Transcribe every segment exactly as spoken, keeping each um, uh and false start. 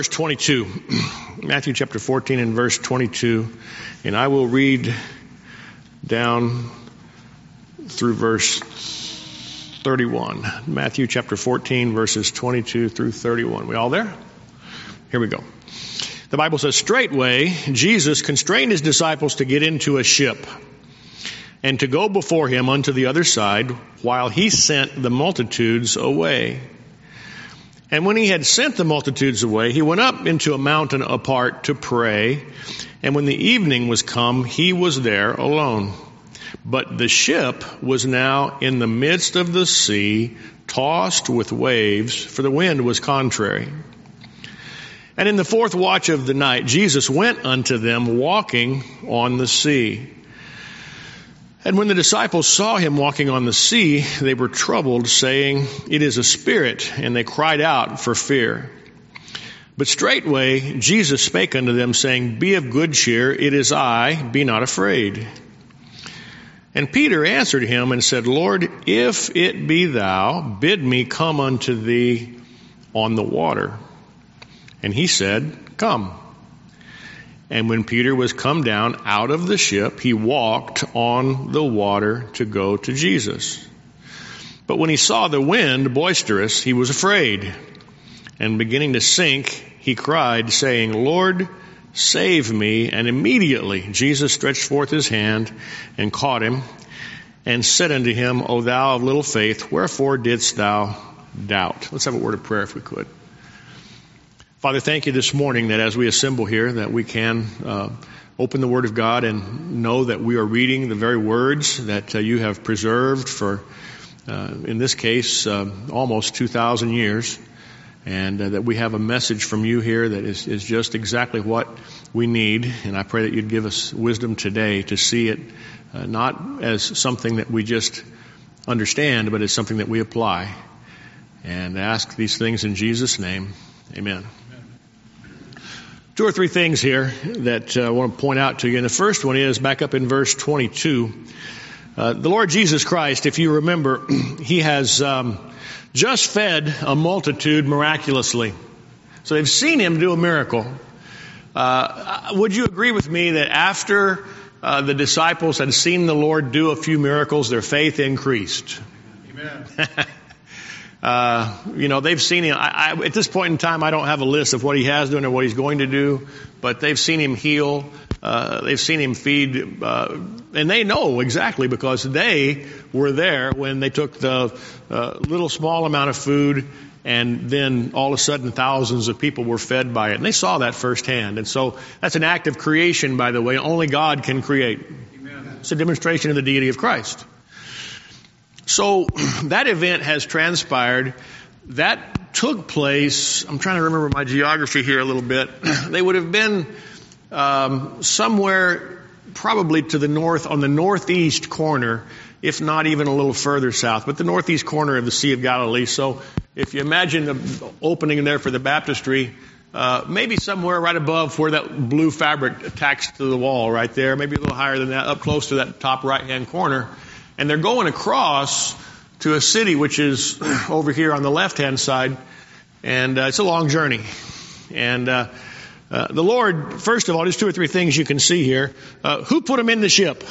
Verse twenty-two, Matthew chapter fourteen and verse twenty-two, and I will read down through verse thirty-one. Matthew chapter fourteen, verses twenty-two through thirty-one. We all there? Here we go. The Bible says, straightway Jesus constrained his disciples to get into a ship and to go before him unto the other side, while he sent the multitudes away. And when he had sent the multitudes away, he went up into a mountain apart to pray. And when the evening was come, he was there alone. But the ship was now in the midst of the sea, tossed with waves, for the wind was contrary. And in the fourth watch of the night, Jesus went unto them walking on the sea. And when the disciples saw him walking on the sea, they were troubled, saying, It is a spirit, and they cried out for fear. But straightway Jesus spake unto them, saying, Be of good cheer, it is I, be not afraid. And Peter answered him and said, Lord, if it be thou, bid me come unto thee on the water. And he said, Come. And when Peter was come down out of the ship, he walked on the water to go to Jesus. But when he saw the wind boisterous, he was afraid. And beginning to sink, he cried, saying, Lord, save me. And immediately Jesus stretched forth his hand and caught him and said unto him, O thou of little faith, wherefore didst thou doubt? Let's have a word of prayer if we could. Father, thank you this morning that as we assemble here, that we can uh, open the Word of God and know that we are reading the very words that uh, you have preserved for, uh, in this case, uh, almost two thousand years, and uh, that we have a message from you here that is, is just exactly what we need. And I pray that you'd give us wisdom today to see it uh, not as something that we just understand, but as something that we apply. And ask these things in Jesus' name. Amen. Two or three things here that uh, I want to point out to you. And the first one is, back up in verse twenty-two, uh, the Lord Jesus Christ, if you remember, he has um, just fed a multitude miraculously. So they've seen him do a miracle. Uh, would you agree with me that after uh, the disciples had seen the Lord do a few miracles, their faith increased? Amen. Uh, you know, they've seen him. I, I, at this point in time, I don't have a list of what he has done or what he's going to do, but they've seen him heal. Uh, they've seen him feed, uh, and they know exactly because they were there when they took the uh, little small amount of food, and then all of a sudden thousands of people were fed by it. And they saw that firsthand. And so that's an act of creation, by the way. Only God can create. Amen. It's a demonstration of the deity of Christ. So that event has transpired. That took place, I'm trying to remember my geography here a little bit. They would have been um, somewhere probably to the north, on the northeast corner, if not even a little further south, but the northeast corner of the Sea of Galilee. So if you imagine the opening there for the baptistry, uh, maybe somewhere right above where that blue fabric attached to the wall right there, maybe a little higher than that, up close to that top right-hand corner. And they're going across to a city which is over here on the left-hand side, and uh, it's a long journey. And uh, uh, the Lord, first of all, there's two or three things you can see here. Uh, who put him in the ship?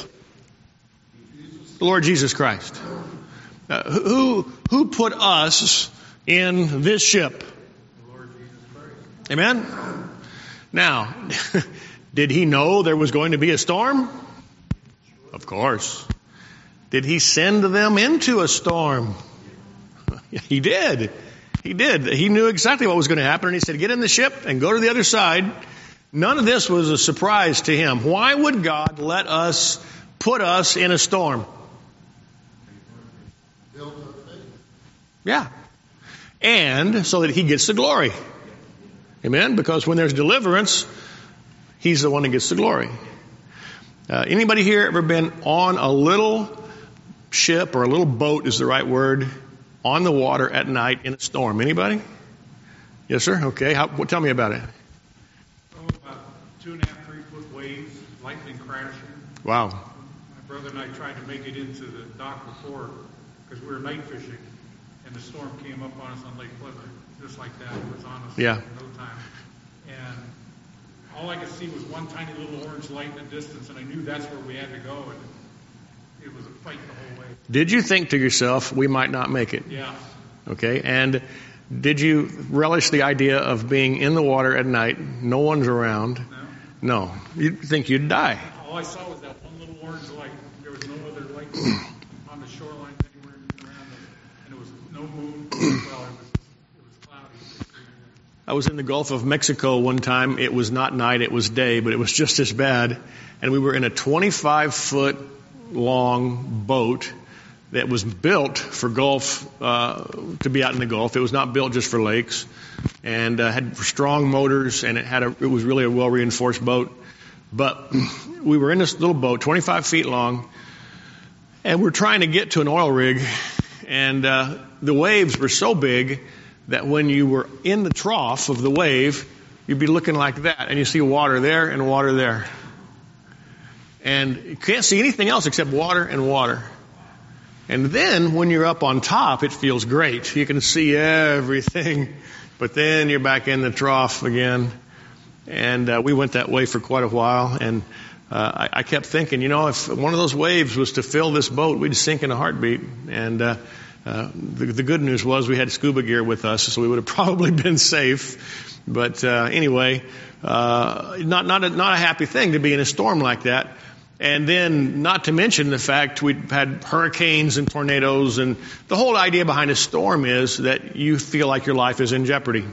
The Lord Jesus Christ. Uh, who who put us in this ship? The Lord Jesus Christ. Amen? Now, did he know there was going to be a storm? Of course. Did he send them into a storm? He did. He did. He knew exactly what was going to happen. And he said, get in the ship and go to the other side. None of this was a surprise to him. Why would God let us, put us in a storm? Yeah. And so that he gets the glory. Amen? Because when there's deliverance, he's the one that gets the glory. Uh, anybody here ever been on a little ship, or a little boat is the right word, on the water at night in a storm? Anybody? Yes, sir? Okay. How, well, tell me about it. Oh, about two and a half, three foot waves, lightning crashing. Wow. My brother and I tried to make it into the dock before because we were night fishing, and the storm came up on us on Lake Pleasant, just like that. It was on us Yeah. in no time. all I could see was one tiny little orange light in the distance, and I knew that's where we had to go, and it was a fight the whole way. Did you think to yourself, we might not make it? Yeah. Okay, and did you relish the idea of being in the water at night, no one's around? No. No. You'd think you'd die. All I saw was that one little orange light. There was no other lights on the shoreline anywhere around it, and it was no moon. Well, it was, it was cloudy. I was in the Gulf of Mexico one time. It was not night, it was day, but it was just as bad. And we were in a twenty-five foot long boat that was built for Gulf, uh, to be out in the Gulf. It was not built just for lakes, and uh, had strong motors, and it had a, it was really a well-reinforced boat. But we were in this little boat, twenty-five feet long, and we're trying to get to an oil rig, and uh, the waves were so big that when you were in the trough of the wave, you'd be looking like that, and you see water there and water there. And you can't see anything else except water and water. And then when you're up on top, it feels great. You can see everything. But then you're back in the trough again. And uh, we went that way for quite a while. And uh, I, I kept thinking, you know, if one of those waves was to fill this boat, we'd sink in a heartbeat. And uh, uh, the, the good news was we had scuba gear with us, so we would have probably been safe. But uh, anyway, uh, not not a, not a happy thing to be in a storm like that. And then, not to mention the fact we've had hurricanes and tornadoes, and the whole idea behind a storm is that you feel like your life is in jeopardy.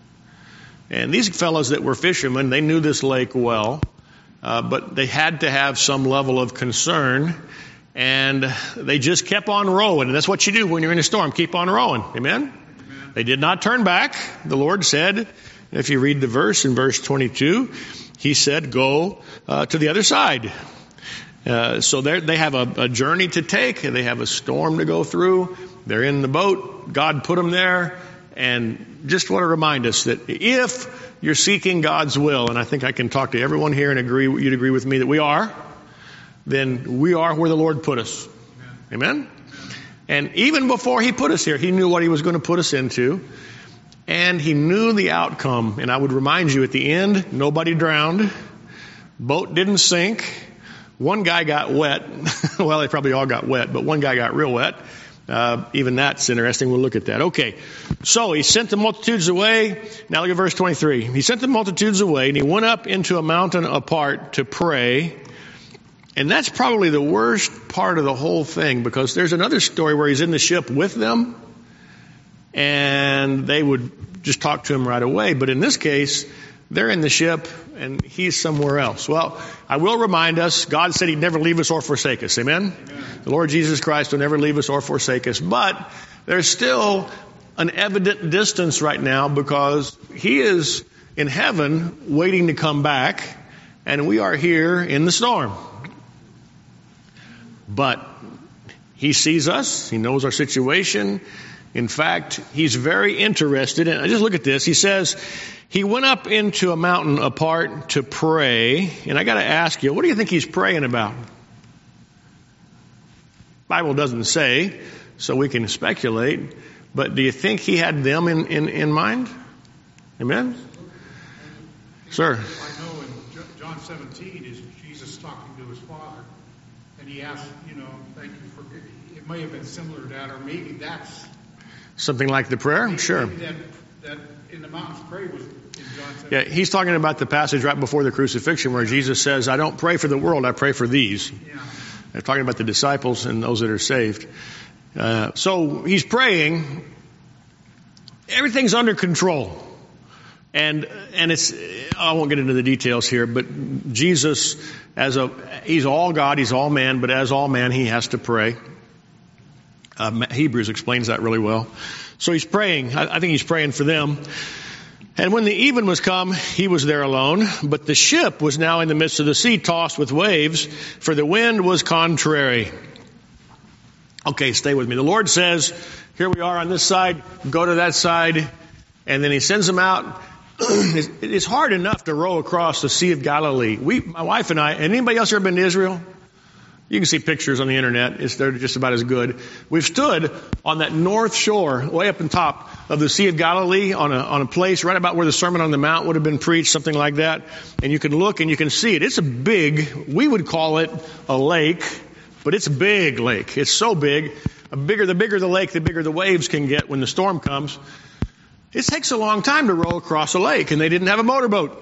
And these fellows that were fishermen, they knew this lake well, uh, but they had to have some level of concern, and they just kept on rowing. And that's what you do when you're in a storm, keep on rowing. Amen? Amen. They did not turn back. The Lord said, if you read the verse in verse twenty-two, He said, go uh, to the other side. Uh, so they have a, a journey to take, and they have a storm to go through. They're in the boat. God put them there. And just want to remind us that if you're seeking God's will, and I think I can talk to everyone here and agree, you'd agree with me that we are, then we are where the Lord put us. Amen? Amen? And even before He put us here, He knew what He was going to put us into. And He knew the outcome. And I would remind you, at the end, nobody drowned. Boat didn't sink. One guy got wet. Well, they probably all got wet, but one guy got real wet. Uh, even that's interesting. We'll look at that. Okay. So He sent the multitudes away. Now look at verse twenty-three. He sent the multitudes away, and He went up into a mountain apart to pray. And that's probably the worst part of the whole thing, because there's another story where He's in the ship with them, and they would just talk to Him right away. But in this case, they're in the ship, and He's somewhere else. Well, I will remind us, God said He'd never leave us or forsake us. Amen? Amen. The Lord Jesus Christ will never leave us or forsake us. But there's still an evident distance right now, because He is in heaven waiting to come back, and we are here in the storm. But He sees us. He knows our situation. In fact, He's very interested. And just look at this. He says, He went up into a mountain apart to pray. And I got to ask you, what do you think He's praying about? Bible doesn't say, so we can speculate. But do you think He had them in, in, in mind? Amen? Sir. I know in John seventeen is Jesus talking to His Father. And He asked, you know, thank you for, it may have been similar to that, or maybe that's something like the prayer? maybe, Sure. Maybe that, that in the mountains pray was in John seventeen. Yeah, he's talking about the passage right before the crucifixion where Jesus says, I don't pray for the world, I pray for these. Yeah. They're talking about the disciples and those that are saved. Uh, so he's praying. Everything's under control. And and it's, I won't get into the details here, but Jesus, as a, He's all God, He's all man, but as all man, He has to pray. Uh, Hebrews explains that really well. So He's praying. I, I think He's praying for them. And when the even was come, He was there alone. But the ship was now in the midst of the sea, tossed with waves, for the wind was contrary. Okay, stay with me. The Lord says, here we are on this side, go to that side. And then He sends them out. It's hard enough to row across the Sea of Galilee. We, my wife and I, and anybody else ever been to Israel? You can see pictures on the internet. It's, they're just about as good. We've stood on that north shore, way up on top of the Sea of Galilee, on a, on a place right about where the Sermon on the Mount would have been preached, something like that. And you can look and you can see it. It's a big, we would call it a lake, but it's a big lake. It's so big. A bigger, the bigger the lake, the bigger the waves can get when the storm comes. It takes a long time to row across a lake, and they didn't have a motorboat.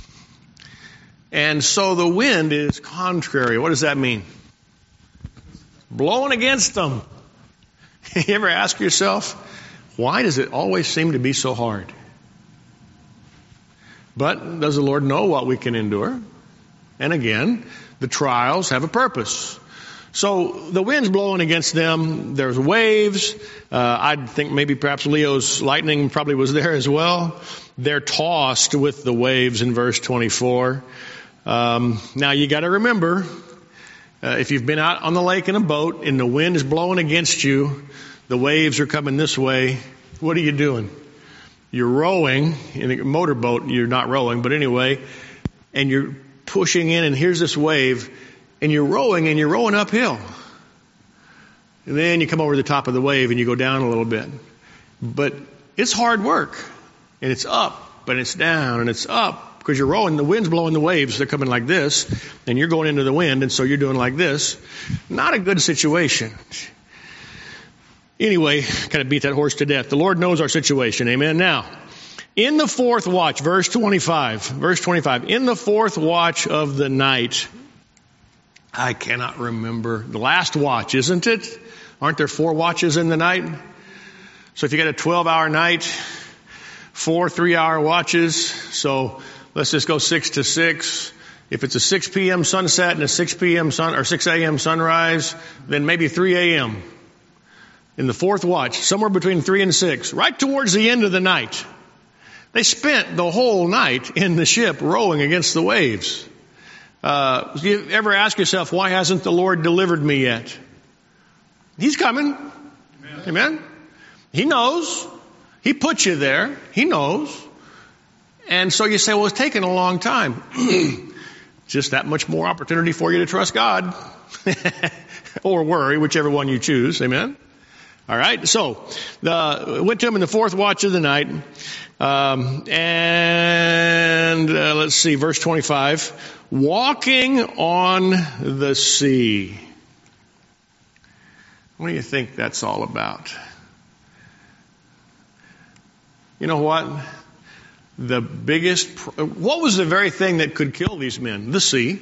And so the wind is contrary. What does that mean? Blowing against them. You ever ask yourself, why does it always seem to be so hard? But does the Lord know what we can endure? And again, the trials have a purpose. So the wind's blowing against them. There's waves. Uh, I think maybe perhaps Leo's lightning probably was there as well. They're tossed with the waves in verse twenty-four. Um, now you got to remember, Uh, if you've been out on the lake in a boat and the wind is blowing against you, the waves are coming this way, what are you doing? You're rowing in a motorboat. You're not rowing, but anyway, and you're pushing in, and here's this wave, and you're rowing, and you're rowing uphill. And then you come over the top of the wave, and you go down a little bit. But it's hard work, and it's up, and it's down, and it's up. Because you're rowing, the wind's blowing the waves, they're coming like this, and you're going into the wind, and so you're doing like this. Not a good situation. Anyway, kind of beat that horse to death. The Lord knows our situation, amen? Now, in the fourth watch, verse twenty-five, verse twenty-five, in the fourth watch of the night, I cannot remember, the last watch, isn't it? Aren't there four watches in the night? So if you got a twelve-hour night, four three-hour watches, so let's just go six to six. If it's a six p.m. sunset and a six p.m. sun or six a.m. sunrise, then maybe three a.m. in the fourth watch, somewhere between three and six, right towards the end of the night. They spent the whole night in the ship rowing against the waves. Uh, you ever ask yourself, why hasn't the Lord delivered me yet? He's coming. Amen. Amen. He knows. He put you there. He knows. And so you say, well, it's taken a long time. Just that much more opportunity for you to trust God. Or worry, whichever one you choose. Amen? All right. So, the, went to him in the fourth watch of the night. Um, and uh, let's see, verse twenty-five. Walking on the sea. What do you think that's all about? You know what? The biggest, what was the very thing that could kill these men? The sea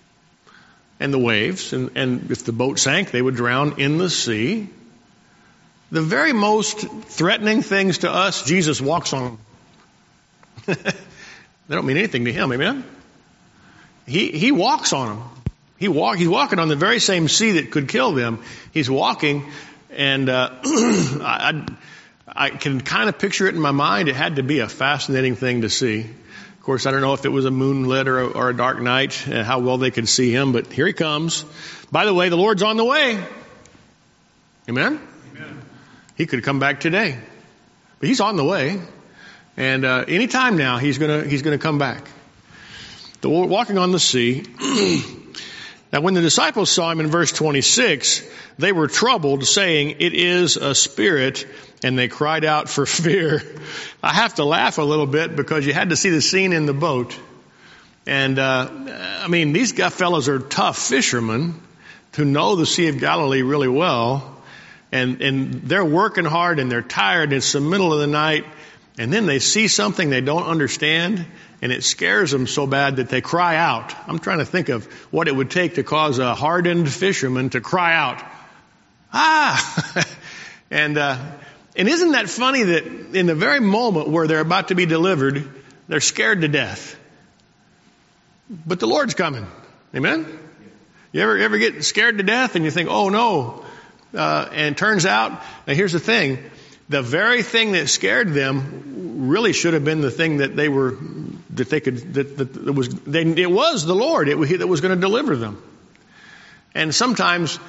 and the waves. And, and if the boat sank, they would drown in the sea. The very most threatening things to us, Jesus walks on them. They don't mean anything to him, amen? He, he walks on them. He walk, he's walking on the very same sea that could kill them. He's walking, and uh, I, I can kind of picture it in my mind. It had to be a fascinating thing to see. Of course, I don't know if it was a moonlit or a, or a dark night, and how well they could see him, but here he comes. By the way, the Lord's on the way. Amen? Amen. He could come back today, but he's on the way, and uh, any time now he's gonna he's gonna come back. The walking on the sea. Now, when the disciples saw him in verse twenty-six, they were troubled, saying, "It is a spirit," and they cried out for fear. I have to laugh a little bit because you had to see the scene in the boat. And, uh, I mean, these guy fellows are tough fishermen who know the Sea of Galilee really well. And, and they're working hard and they're tired and it's the middle of the night. And then they see something they don't understand and it scares them so bad that they cry out. I'm trying to think of what it would take to cause a hardened fisherman to cry out. Ah! and, uh, and isn't that funny that in the very moment where they're about to be delivered, they're scared to death. But the Lord's coming. Amen? You ever, ever get scared to death and you think, oh no. Uh, and it turns out, now here's the thing, the very thing that scared them really should have been the thing that they were, that they could, that, that, that was, they, it was the Lord it, that was going to deliver them. And sometimes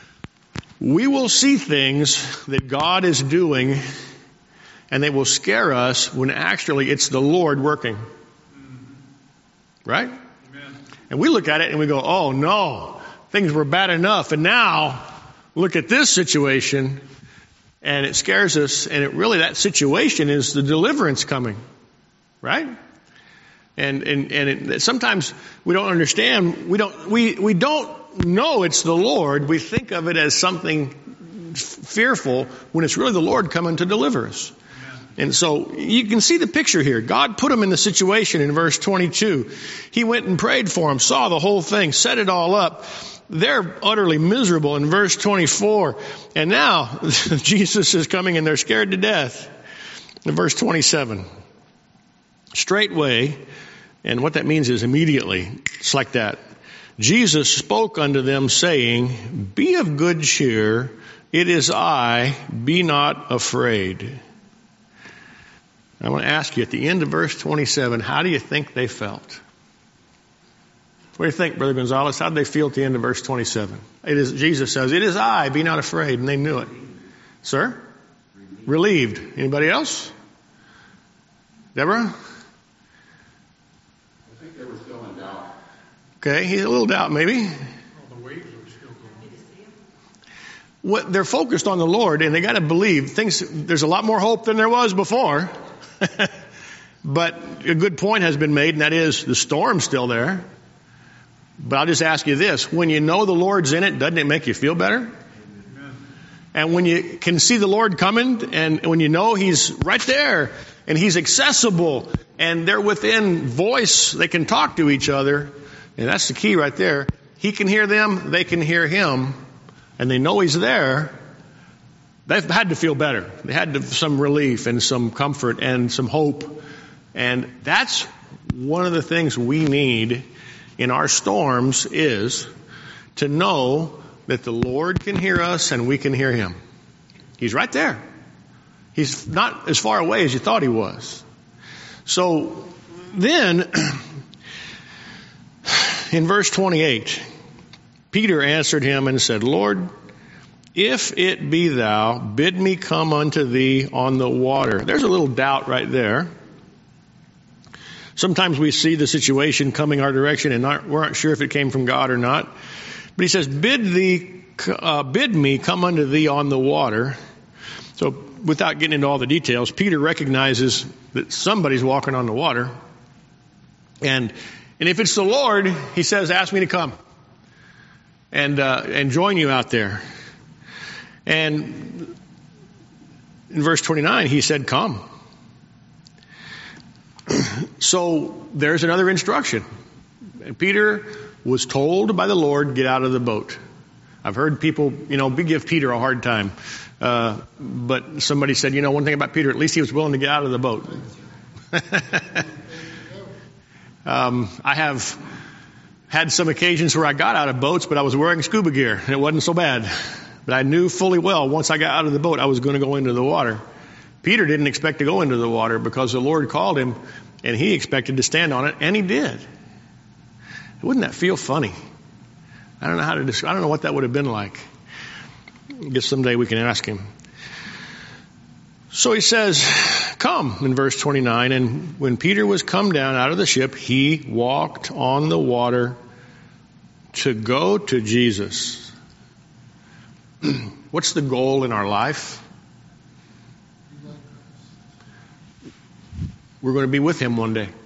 we will see things that God is doing and they will scare us when actually it's the Lord working. Right? Amen. And we look at it and we go, oh no, things were bad enough. And now, look at this situation, and it scares us. And it really, that situation is the deliverance coming, right? And and and it, sometimes we don't understand. We don't we we don't know it's the Lord. We think of it as something fearful when it's really the Lord coming to deliver us. And so you can see the picture here. God put him in the situation in verse twenty-two. He went and prayed for him, saw the whole thing, set it all up. They're utterly miserable in verse twenty-four. And now Jesus is coming and they're scared to death. In verse twenty-seven. Straightway, and what that means is immediately. It's like that. Jesus spoke unto them saying, be of good cheer. It is I, be not afraid. I want to ask you at the end of verse twenty-seven, how do you think they felt? What do you think, Brother Gonzalez? How did they feel at the end of verse twenty-seven? It is, Jesus says, it is I, be not afraid. And they knew it. Sir? Relieved. Relieved. Anybody else? Deborah? I think they were still in doubt. Okay, he's a little doubt maybe. Well, the waves were still going. What, they're focused on the Lord, and they got to believe things. There's a lot more hope than there was before. But a good point has been made, and that is the storm's still there. But I'll just ask you this. When you know the Lord's in it, doesn't it make you feel better? Amen. And when you can see the Lord coming, and when you know He's right there, and He's accessible, and they're within voice, they can talk to each other, and that's the key right there. He can hear them, they can hear Him, and they know He's there. They've had to feel better. They had to, some relief and some comfort and some hope. And that's one of the things we need in our storms, is to know that the Lord can hear us and we can hear Him. He's right there. He's not as far away as you thought He was. So then, in verse twenty-eight, Peter answered Him and said, Lord, if it be Thou, bid me come unto Thee on the water. There's a little doubt right there. Sometimes we see the situation coming our direction and not, we aren't sure if it came from God or not. But He says, bid thee, uh, bid me come unto Thee on the water. So without getting into all the details, Peter recognizes that somebody's walking on the water. And and if it's the Lord, he says, ask me to come and uh, and join you out there. And in verse twenty-nine, he said, come. So there's another instruction. And Peter was told by the Lord, get out of the boat. I've heard people, you know, give Peter a hard time. Uh, but somebody said, you know, one thing about Peter, at least he was willing to get out of the boat. um, I have had some occasions where I got out of boats, but I was wearing scuba gear, and it wasn't so bad. But I knew fully well, once I got out of the boat, I was going to go into the water. Peter didn't expect to go into the water because the Lord called him, and he expected to stand on it, and he did. Wouldn't that feel funny? I don't know how to describe. I don't know what that would have been like. I guess someday we can ask him. So he says, come, in verse twenty-nine, and when Peter was come down out of the ship, he walked on the water to go to Jesus. What's the goal in our life? We're going to be with Him one day.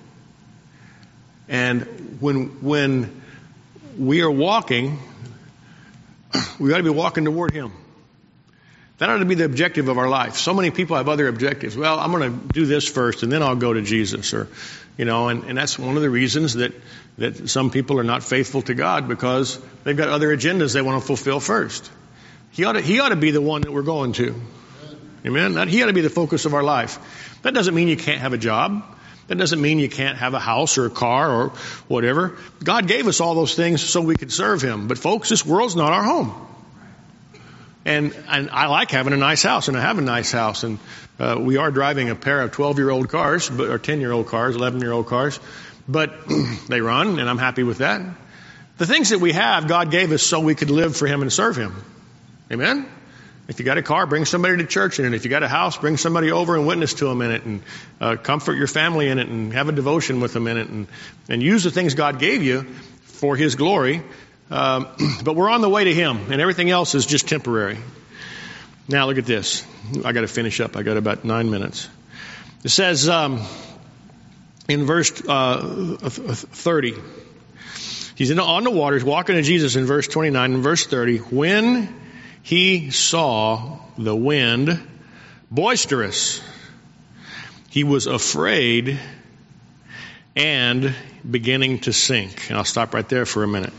And when when we are walking, we ought to be walking toward Him. That ought to be the objective of our life. So many people have other objectives. Well, I'm going to do this first, and then I'll go to Jesus, or you know, and, and that's one of the reasons that that some people are not faithful to God, because they've got other agendas they want to fulfill first. He ought to, he ought to be the one that we're going to. Amen? That, he ought to be the focus of our life. That doesn't mean you can't have a job. That doesn't mean you can't have a house or a car or whatever. God gave us all those things so we could serve Him. But folks, this world's not our home. And, and I like having a nice house, and I have a nice house. And uh, we are driving a pair of twelve-year-old cars, but, or ten-year-old cars, eleven-year-old cars. But they run, and I'm happy with that. The things that we have, God gave us so we could live for Him and serve Him. Amen? If you got a car, bring somebody to church in it. If you got a house, bring somebody over and witness to them in it, and uh, comfort your family in it, and have a devotion with them in it, and, and use the things God gave you for His glory. Um, but we're on the way to Him, and everything else is just temporary. Now look at this. I got to finish up. I got about nine minutes. It says um, in verse uh, thirty, he's in, on the water, he's walking to Jesus in verse twenty-nine. In verse thirty, when he saw the wind boisterous, he was afraid and beginning to sink. And I'll stop right there for a minute.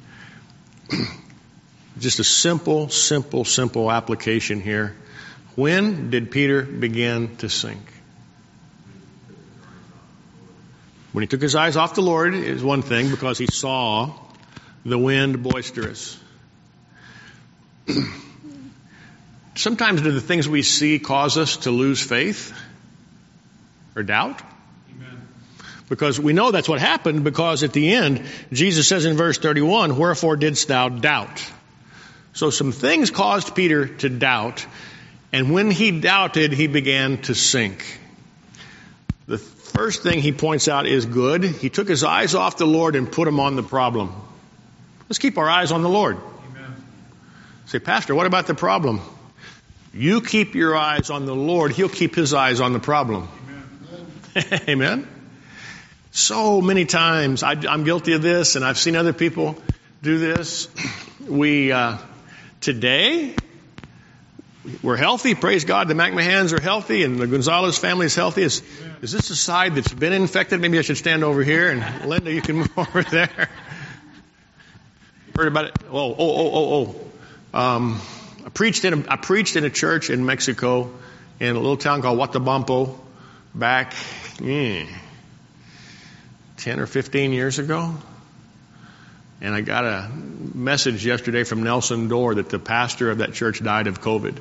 Just a simple, simple, simple application here. When did Peter begin to sink? When he took his eyes off the Lord is one thing, because he saw the wind boisterous. Sometimes do the things we see cause us to lose faith or doubt? Amen. Because we know that's what happened, because at the end, Jesus says in verse thirty-one, wherefore didst thou doubt? So some things caused Peter to doubt, and when he doubted, he began to sink. The first thing he points out is good. He took his eyes off the Lord and put them on the problem. Let's keep our eyes on the Lord. Amen. Say, Pastor, what about the problem? You keep your eyes on the Lord, He'll keep His eyes on the problem. Amen. Amen? So many times, I, I'm guilty of this, and I've seen other people do this. We, uh, today, we're healthy. Praise God. The McMahons are healthy, and the Gonzalez family is healthy. Is, is this a side that's been infected? Maybe I should stand over here, and Linda, you can move over there. Heard about it? Oh, oh, oh, oh, oh. Um, I preached in a, I preached in a church in Mexico, in a little town called Huatabampo, back mm, ten or fifteen years ago. And I got a message yesterday from Nelson Dorr that the pastor of that church died of COVID.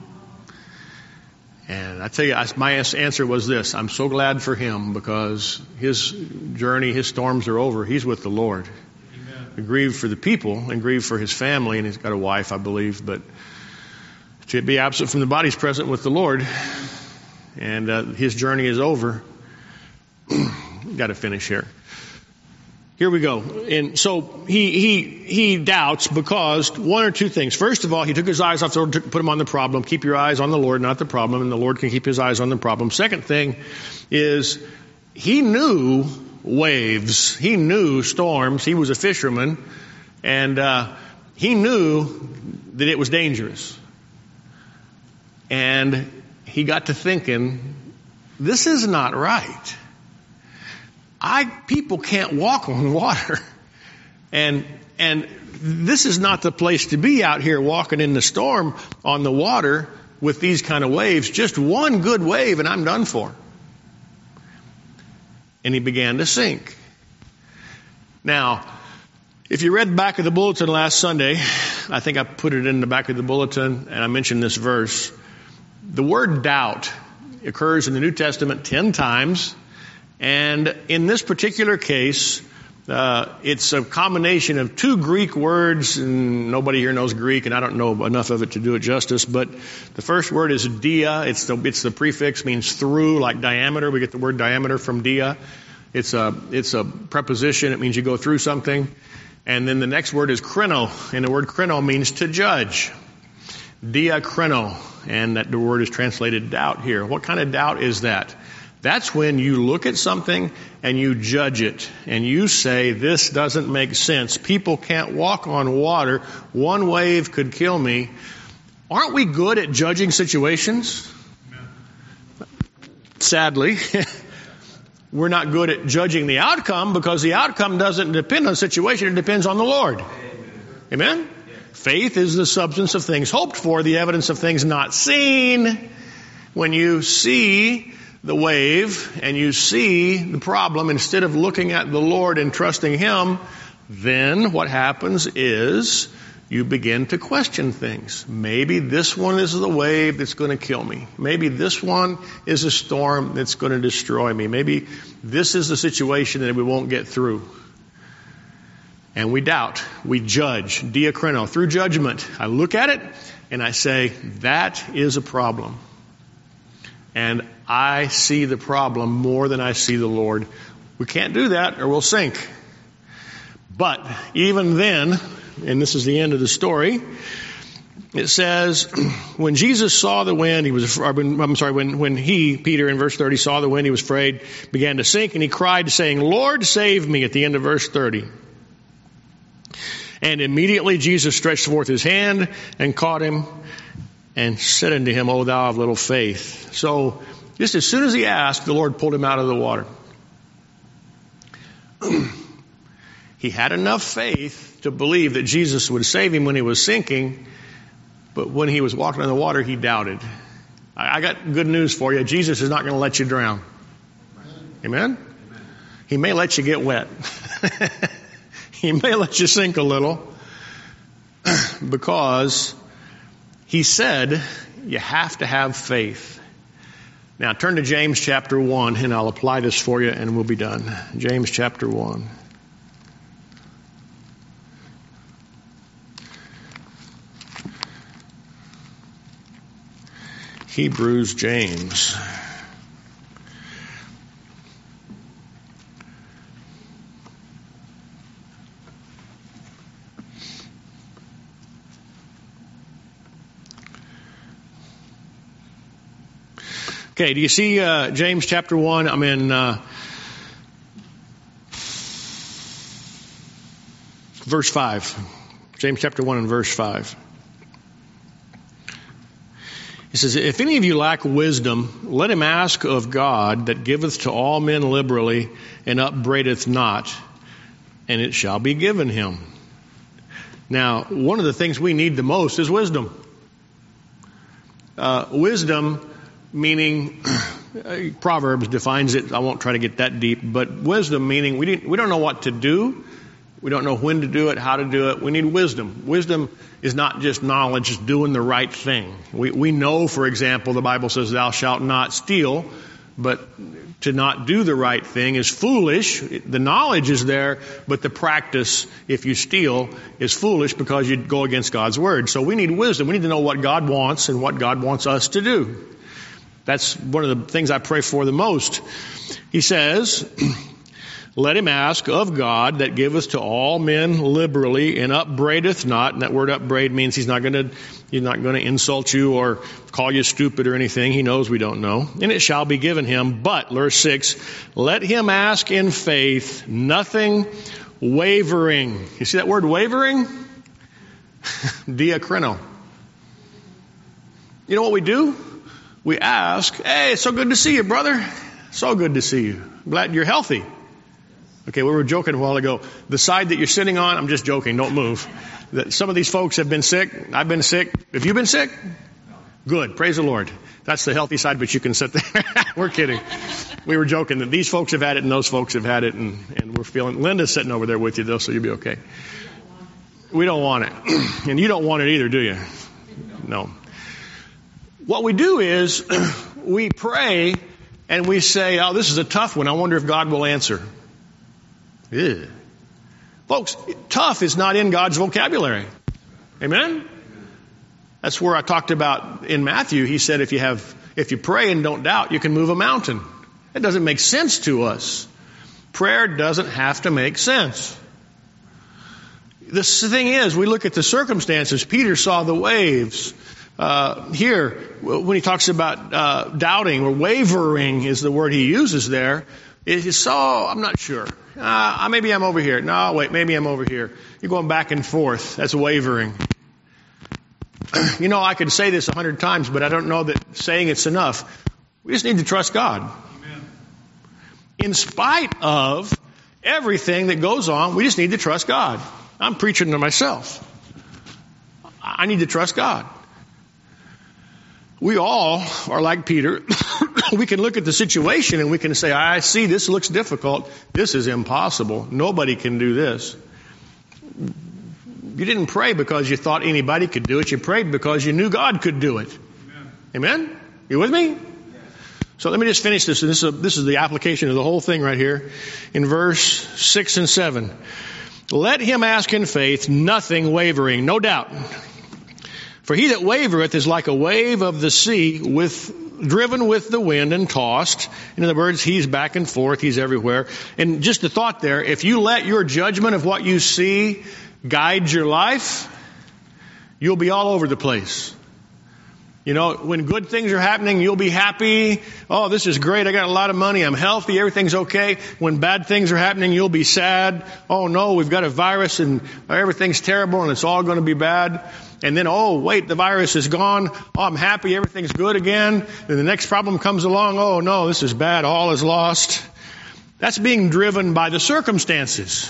And I tell you, I, my answer was this: I'm so glad for him, because his journey, his storms are over. He's with the Lord. Amen. I grieve for the people and grieve for his family, and he's got a wife, I believe, but to be absent from the body is present with the Lord, and uh, his journey is over. Got to finish here. Here we go. And so he he he doubts because one or two things. First of all, he took his eyes off the Lord, put him on the problem. Keep your eyes on the Lord, not the problem, and the Lord can keep his eyes on the problem. Second thing is he knew waves. He knew storms. He was a fisherman, and uh, he knew that it was dangerous. And he got to thinking, this is not right. I people can't walk on water, and and this is not the place to be out here walking in the storm on the water with these kind of waves. Just one good wave and I'm done for. And he began to sink. Now, if you read the back of the bulletin last Sunday, I think I put it in the back of the bulletin, and I mentioned this verse. The word doubt occurs in the New Testament ten times. And in this particular case, uh, it's a combination of two Greek words, and nobody here knows Greek, and I don't know enough of it to do it justice, but the first word is dia. It's the, it's the prefix, means through, like diameter. We get the word diameter from dia. It's a, it's a preposition. It means you go through something. And then the next word is kreno, and the word kreno means to judge. Dia kreno, and that the word is translated doubt here. What kind of doubt is that? That's when you look at something and you judge it and you say, this doesn't make sense. People can't walk on water. One wave could kill me. Aren't we good at judging situations? Sadly, we're not good at judging the outcome, because the outcome doesn't depend on the situation. It depends on the Lord. Amen? Faith is the substance of things hoped for, the evidence of things not seen. When you see the wave and you see the problem, instead of looking at the Lord and trusting Him, then what happens is you begin to question things. Maybe this one is the wave that's going to kill me. Maybe this one is a storm that's going to destroy me. Maybe this is the situation that we won't get through. And we doubt. We judge. Diakrino. Through judgment, I look at it and I say, that is a problem. And I see the problem more than I see the Lord. We can't do that or we'll sink. But even then, and this is the end of the story. It says, when Jesus saw the wind, he was, or when, I'm sorry, when, when he, Peter, in verse thirty, saw the wind, he was afraid, began to sink, and he cried, saying, Lord, save me, at the end of verse thirty. And immediately Jesus stretched forth his hand and caught him and said unto him, O thou of little faith. So, just as soon as he asked, the Lord pulled him out of the water. He had enough faith to believe that Jesus would save him when he was sinking, but when he was walking on the water, he doubted. I got good news for you. Jesus is not going to let you drown. Amen? Amen? He may let you get wet. He may let you sink a little, because he said you have to have faith. Now turn to James chapter one, and I'll apply this for you and we'll be done. James chapter one. Hebrews, James. Okay, do you see uh, James chapter one? I'm in uh, verse five. James chapter one and verse five. He says, if any of you lack wisdom, let him ask of God, that giveth to all men liberally, and upbraideth not, and it shall be given him. Now, one of the things we need the most is wisdom. Uh, wisdom, meaning, Proverbs defines it. I won't try to get that deep, but wisdom meaning we didn't, we don't know what to do. We don't know when to do it, how to do it. We need wisdom. Wisdom is not just knowledge, it's doing the right thing. We, we know, for example, the Bible says, thou shalt not steal, but to not do the right thing is foolish. The knowledge is there, but the practice, if you steal, is foolish because you go against God's word. So we need wisdom. We need to know what God wants and what God wants us to do. That's one of the things I pray for the most. He says, let him ask of God, that giveth to all men liberally, and upbraideth not. And that word upbraid means he's not going to, he's not going to insult you or call you stupid or anything. He knows we don't know. And it shall be given him. But, verse six, let him ask in faith, nothing wavering. You see that word wavering? Diakrino. You know what we do? We ask, hey, it's so good to see you, brother. So good to see you. Glad you're healthy. Okay, we were joking a while ago. The side that you're sitting on, I'm just joking, don't move. That some of these folks have been sick. I've been sick. Have you been sick? Good. Praise the Lord. That's the healthy side, but you can sit there. We're kidding. We were joking that these folks have had it and those folks have had it, and, and we're feeling. Linda's sitting over there with you, though, so you'll be okay. We don't want it. And you don't want it either, do you? No. What we do is we pray and we say, oh, this is a tough one. I wonder if God will answer. Ew. Folks, tough is not in God's vocabulary. Amen? That's where I talked about in Matthew. He said if you have, if you pray and don't doubt, you can move a mountain. It doesn't make sense to us. Prayer doesn't have to make sense. The thing is, we look at the circumstances. Peter saw the waves. Uh, here, when he talks about uh, doubting or wavering is the word he uses there. He saw, I'm not sure. Uh, maybe I'm over here. No, wait, maybe I'm over here. You're going back and forth. That's wavering. You know, I could say this a hundred times, but I don't know that saying it's enough. We just need to trust God. Amen. In spite of everything that goes on, we just need to trust God. I'm preaching to myself. I need to trust God. We all are like Peter. We can look at the situation and we can say, I see this looks difficult. This is impossible. Nobody can do this. You didn't pray because you thought anybody could do it. You prayed because you knew God could do it. Amen? Amen? You with me? Yes. So let me just finish this. And this is, a, this is the application of the whole thing right here. In verse six and seven. Let him ask in faith, nothing wavering, no doubt. For he that wavereth is like a wave of the sea, with driven with the wind and tossed. In other words, he's back and forth, he's everywhere. And just a thought there, if you let your judgment of what you see guides your life, you'll be all over the place. You know, when good things are happening, you'll be happy. Oh, this is great. I got a lot of money. I'm healthy. Everything's okay. When bad things are happening, you'll be sad. Oh no, we've got a virus and everything's terrible and it's all going to be bad. And then, oh wait, the virus is gone. Oh, I'm happy. Everything's good again. And the next problem comes along. Oh no, this is bad. All is lost. That's being driven by the circumstances.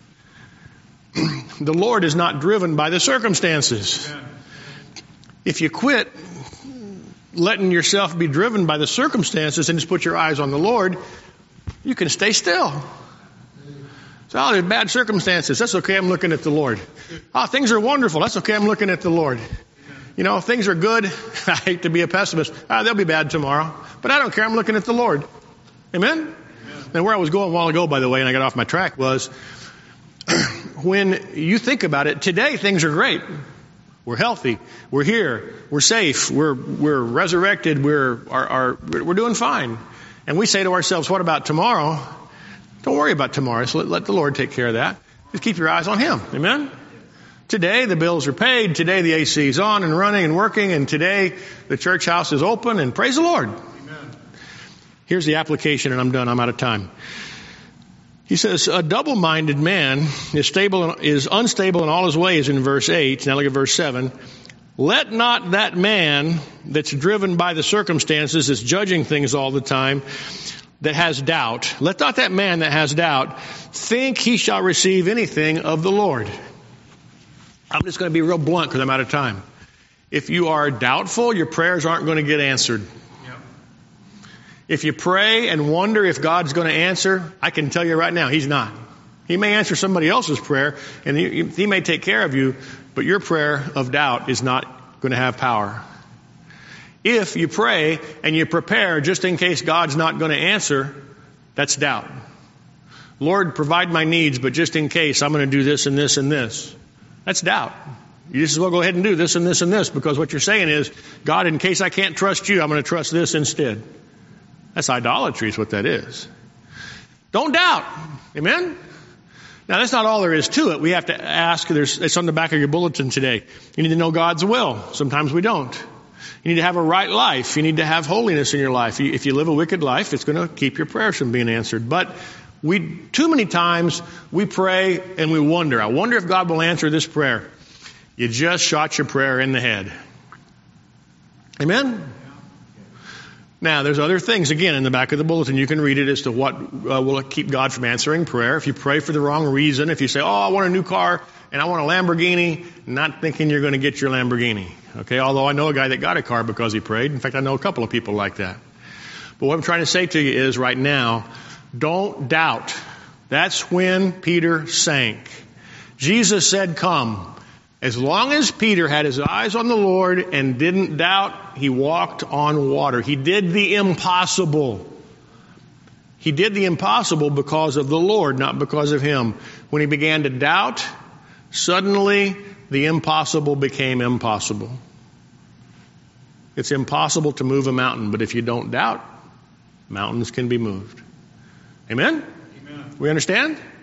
The Lord is not driven by the circumstances. If you quit letting yourself be driven by the circumstances and just put your eyes on the Lord, you can stay still. So, oh, there's bad circumstances. That's okay. I'm looking at the Lord. Oh, things are wonderful. That's okay. I'm looking at the Lord. You know, if things are good, I hate to be a pessimist. Ah, they'll be bad tomorrow. But I don't care. I'm looking at the Lord. Amen? Amen. And where I was going a while ago, by the way, and I got off my track, was when you think about it, today things are great. We're healthy. We're here. We're safe. We're we're resurrected. We're are, are we're doing fine. And we say to ourselves, "What about tomorrow?" Don't worry about tomorrow. So let, let the Lord take care of that. Just keep your eyes on Him. Amen. Today the bills are paid. Today the A C is on and running and working. And today the church house is open. And praise the Lord. Amen. Here's the application, and I'm done. I'm out of time. He says, a double-minded man is stable, is unstable in all his ways in verse eight. Now look at verse seven. Let not that man that's driven by the circumstances, that's judging things all the time, that has doubt, let not that man that has doubt think he shall receive anything of the Lord. I'm just going to be real blunt because I'm out of time. If you are doubtful, your prayers aren't going to get answered. If you pray and wonder if God's going to answer, I can tell you right now, He's not. He may answer somebody else's prayer, and he, he may take care of you, but your prayer of doubt is not going to have power. If you pray and you prepare just in case God's not going to answer, that's doubt. Lord, provide my needs, but just in case I'm going to do this and this and this. That's doubt. You just as well go ahead and do this and this and this, because what you're saying is, God, in case I can't trust you, I'm going to trust this instead. That's idolatry is what that is. Don't doubt. Amen? Now, that's not all there is to it. We have to ask. There's, it's on the back of your bulletin today. You need to know God's will. Sometimes we don't. You need to have a right life. You need to have holiness in your life. If you live a wicked life, it's going to keep your prayers from being answered. But we, too many times, we pray and we wonder. I wonder if God will answer this prayer. You just shot your prayer in the head. Amen? Now, there's other things, again, in the back of the bulletin. You can read it as to what uh, will keep God from answering prayer. If you pray for the wrong reason, if you say, oh, I want a new car and I want a Lamborghini, not thinking you're going to get your Lamborghini. Okay, although I know a guy that got a car because he prayed. In fact, I know a couple of people like that. But what I'm trying to say to you is right now, don't doubt. That's when Peter sank. Jesus said, come. As long as Peter had his eyes on the Lord and didn't doubt, he walked on water. He did the impossible. He did the impossible because of the Lord, not because of him. When he began to doubt, suddenly the impossible became impossible. It's impossible to move a mountain, but if you don't doubt, mountains can be moved. Amen? Amen. We understand?